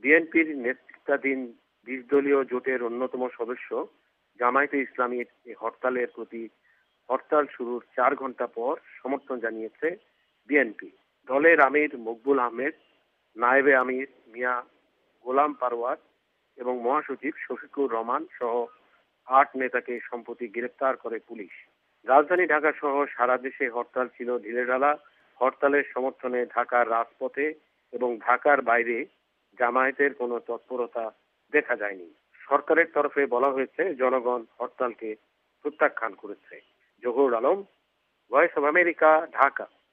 বিএনপির নেতৃত্বাধীন ২০ দলীয় জোটের অন্যতম সদস্য জামায়াতে ইসলামীর এই হরতালের প্রতি হরতাল শুরুর ৪ ঘন্টা পর সমর্থন জানিয়েছে বিএনপি। দলের আমির মকবুল আহমেদ, নায়েবে আমির মিয়া গোলাম পারওয়ার এবং মহাসচিব শফিকুর রহমান সহ ৮ নেতাকে সম্প্রতি গ্রেপ্তার করে পুলিশ। রাজধানী ঢাকা সহ সারা দেশে হরতাল ছিল ঢিলেঢালা। হরতালের সমর্থনে ঢাকার রাজপথে এবং ঢাকার বাইরে জামায়াতের কোনো তৎপরতা দেখা যায়নি। সরকারের তরফে বলা হয়েছে জনগণ হরতালকে প্রত্যাখ্যান করেছে। Zahurul Alam, Voice of America, Dhaka.